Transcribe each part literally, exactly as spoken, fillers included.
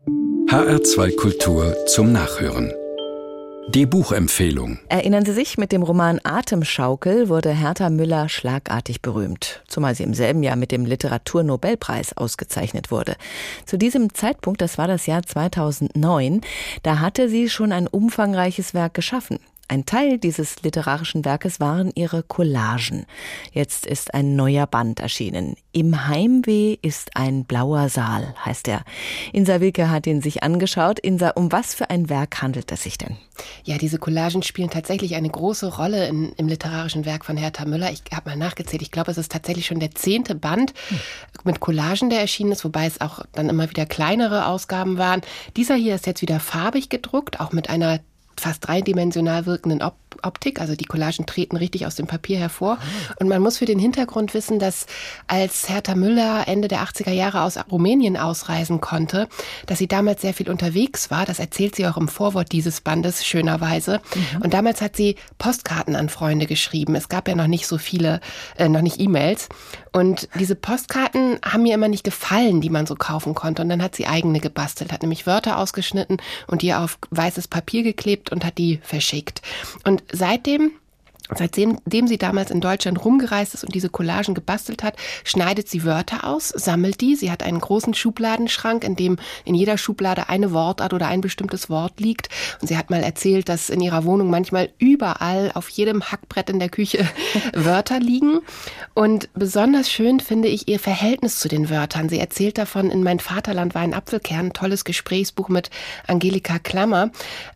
H R zwei Kultur zum Nachhören. Die Buchempfehlung. Erinnern Sie sich, mit dem Roman Atemschaukel wurde Herta Müller schlagartig berühmt, zumal sie im selben Jahr mit dem Literaturnobelpreis ausgezeichnet wurde. Zu diesem Zeitpunkt, das war das Jahr zweitausendneun, da hatte sie schon ein umfangreiches Werk geschaffen. Ein Teil dieses literarischen Werkes waren ihre Collagen. Jetzt ist ein neuer Band erschienen. Im Heimweh ist ein blauer Saal, heißt er. Insa Wilke hat ihn sich angeschaut. Insa, um was für ein Werk handelt es sich denn? Ja, diese Collagen spielen tatsächlich eine große Rolle in, im literarischen Werk von Herta Müller. Ich habe mal nachgezählt, ich glaube, es ist tatsächlich schon der zehnte Band hm. mit Collagen, der erschienen ist, wobei es auch dann immer wieder kleinere Ausgaben waren. Dieser hier ist jetzt wieder farbig gedruckt, auch mit einer fast dreidimensional wirkenden Op- Optik, also die Collagen treten richtig aus dem Papier hervor. Und man muss für den Hintergrund wissen, dass als Herta Müller Ende der achtziger Jahre aus Rumänien ausreisen konnte, dass sie damals sehr viel unterwegs war. Das erzählt sie auch im Vorwort dieses Bandes schönerweise. Mhm. Und damals hat sie Postkarten an Freunde geschrieben. Es gab ja noch nicht so viele, äh, noch nicht E-Mails. Und diese Postkarten haben mir immer nicht gefallen, die man so kaufen konnte. Und dann hat sie eigene gebastelt, hat nämlich Wörter ausgeschnitten und die auf weißes Papier geklebt und hat die verschickt. Und seitdem, seitdem sie damals in Deutschland rumgereist ist und diese Collagen gebastelt hat, schneidet sie Wörter aus, sammelt die. Sie hat einen großen Schubladenschrank, in dem in jeder Schublade eine Wortart oder ein bestimmtes Wort liegt. Und sie hat mal erzählt, dass in ihrer Wohnung manchmal überall auf jedem Hackbrett in der Küche Wörter liegen. Und besonders schön finde ich ihr Verhältnis zu den Wörtern. Sie erzählt davon in Mein Vaterland war ein Apfelkern, ein tolles Gesprächsbuch mit Angelika Klammer.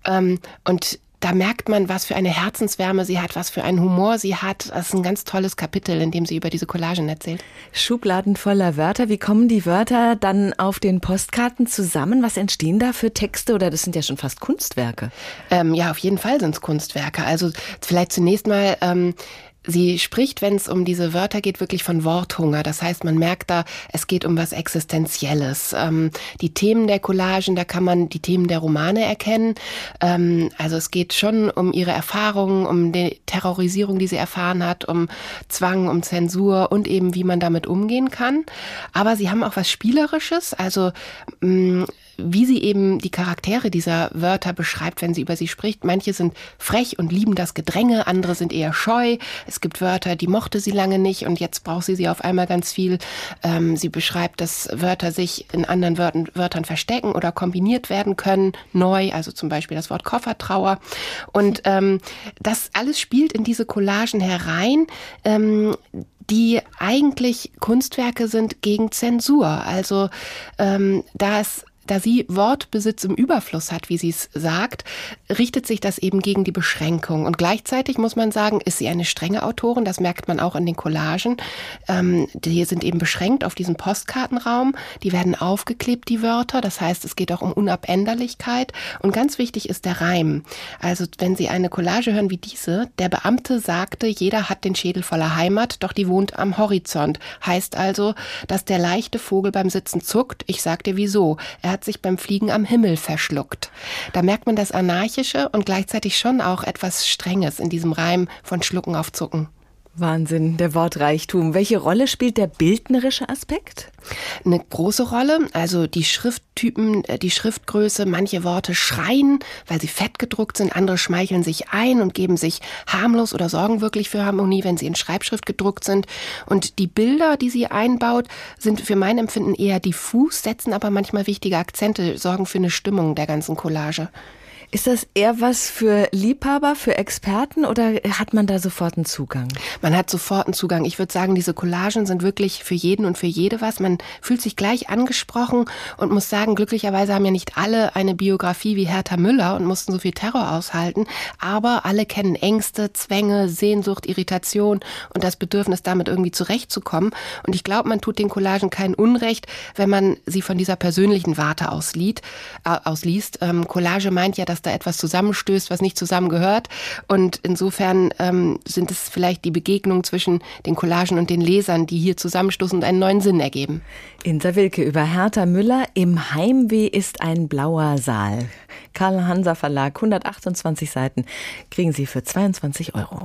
Und da merkt man, was für eine Herzenswärme sie hat, was für einen Humor sie hat. Das ist ein ganz tolles Kapitel, in dem sie über diese Collagen erzählt. Schubladen voller Wörter. Wie kommen die Wörter dann auf den Postkarten zusammen? Was entstehen da für Texte? Oder das sind ja schon fast Kunstwerke. Ähm, ja, auf jeden Fall sind es Kunstwerke. Also vielleicht zunächst mal... Ähm, Sie spricht, wenn es um diese Wörter geht, wirklich von Worthunger. Das heißt, man merkt da, es geht um was Existenzielles. Ähm, die Themen der Collagen, da kann man die Themen der Romane erkennen. Ähm, also es geht schon um ihre Erfahrungen, um die Terrorisierung, die sie erfahren hat, um Zwang, um Zensur und eben, wie man damit umgehen kann. Aber sie haben auch was Spielerisches, also mh, wie sie eben die Charaktere dieser Wörter beschreibt, wenn sie über sie spricht. Manche sind frech und lieben das Gedränge, andere sind eher scheu. Es gibt Wörter, die mochte sie lange nicht und jetzt braucht sie sie auf einmal ganz viel. Ähm, sie beschreibt, dass Wörter sich in anderen Wörtern, Wörtern verstecken oder kombiniert werden können, neu, also zum Beispiel das Wort Koffertrauer. Und ähm, das alles spielt in diese Collagen herein, ähm, die eigentlich Kunstwerke sind gegen Zensur. Also ähm, da es Da sie Wortbesitz im Überfluss hat, wie sie es sagt, richtet sich das eben gegen die Beschränkung. Und gleichzeitig muss man sagen, ist sie eine strenge Autorin. Das merkt man auch in den Collagen. Ähm, die sind eben beschränkt auf diesen Postkartenraum. Die werden aufgeklebt, die Wörter. Das heißt, es geht auch um Unabänderlichkeit. Und ganz wichtig ist der Reim. Also wenn Sie eine Collage hören wie diese, der Beamte sagte, jeder hat den Schädel voller Heimat, doch die wohnt am Horizont. Heißt also, dass der leichte Vogel beim Sitzen zuckt. Ich sag dir wieso. Er hat sich beim Fliegen am Himmel verschluckt. Da merkt man das Anarchische und gleichzeitig schon auch etwas Strenges in diesem Reim von Schlucken auf Zucken. Wahnsinn, der Wortreichtum. Welche Rolle spielt der bildnerische Aspekt? Eine große Rolle, also die Schrifttypen, die Schriftgröße, manche Worte schreien, weil sie fett gedruckt sind, andere schmeicheln sich ein und geben sich harmlos oder sorgen wirklich für Harmonie, wenn sie in Schreibschrift gedruckt sind. Und die Bilder, die sie einbaut, sind für mein Empfinden eher diffus, setzen aber manchmal wichtige Akzente, sorgen für eine Stimmung der ganzen Collage. Ist das eher was für Liebhaber, für Experten oder hat man da sofort einen Zugang? Man hat sofort einen Zugang. Ich würde sagen, diese Collagen sind wirklich für jeden und für jede was. Man fühlt sich gleich angesprochen und muss sagen, glücklicherweise haben ja nicht alle eine Biografie wie Herta Müller und mussten so viel Terror aushalten. Aber alle kennen Ängste, Zwänge, Sehnsucht, Irritation und das Bedürfnis, damit irgendwie zurechtzukommen. Und ich glaube, man tut den Collagen kein Unrecht, wenn man sie von dieser persönlichen Warte ausliest. Äh, ausliest. Ähm, Collage meint ja, dass da etwas zusammenstößt, was nicht zusammengehört. Und insofern ähm, sind es vielleicht die Begegnungen zwischen den Collagen und den Lesern, die hier zusammenstoßen und einen neuen Sinn ergeben. Insa Wilke über Herta Müller. Im Heimweh ist ein blauer Saal. Karl Hanser Verlag, hundertachtundzwanzig Seiten, kriegen Sie für zweiundzwanzig Euro.